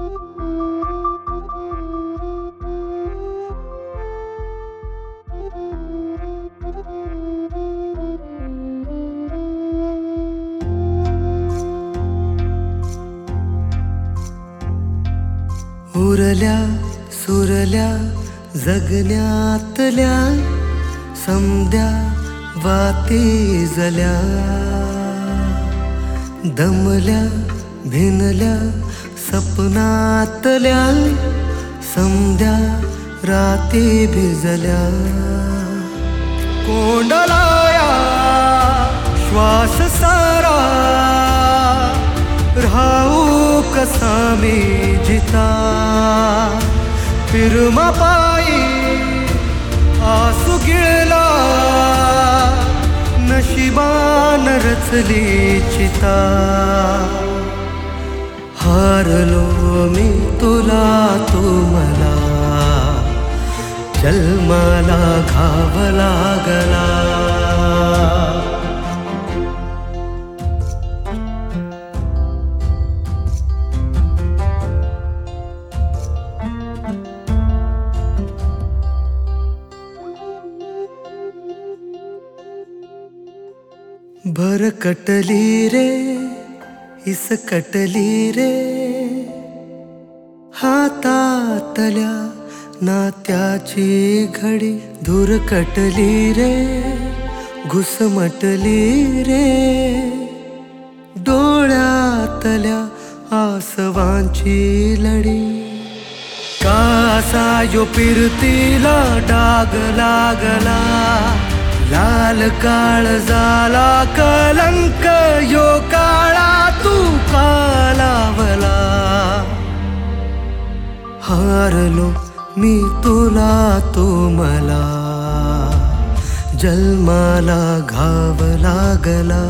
उरल्या सुरल्या जगण्यातल्या समद्या वाती जल्या, दमल्या भिनल्या सपनातल्या समद्या राती भिजल्या. कोंडलाया श्वास सारा राहू कसा मी जिता, फिरमा पायी आसू गिळला नशिबान रचली चिता. हारलो मी तुला तू मला, जन्माला घाव लागला. भरकटली रे इसकटली रे, हातातल्या नात्याची घडी धुरकटली रे, घुसमटली रे. डोळ्यातल्या आसवांची लढी, कासा यो पिरतीला डाग लागला. लाल काळ झाला कलंक यो काळा तू का लावला. हारलो मी तुला तू मला, जन्माला घाव लागला.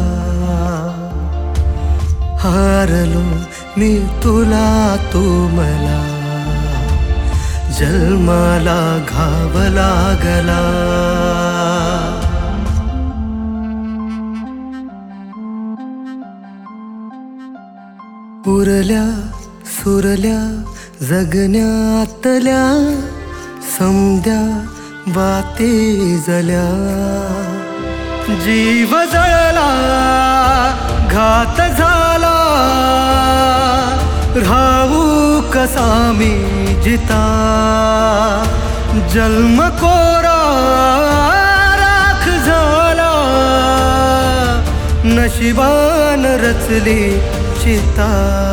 हारलो मी तुला तू मला, जन्माला घाव लागला. उरल्या सुरल्या जगण्यातल्या समद्या वाती जल्या, जीव जळला घात झाला राहू कसा मी जिता. जन्म कोरा राख झाला नशिबान रचली चिता.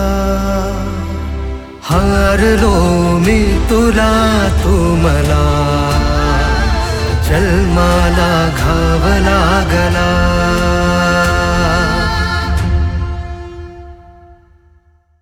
हारलो मी तुला तू मला, जन्माला घाव लागला.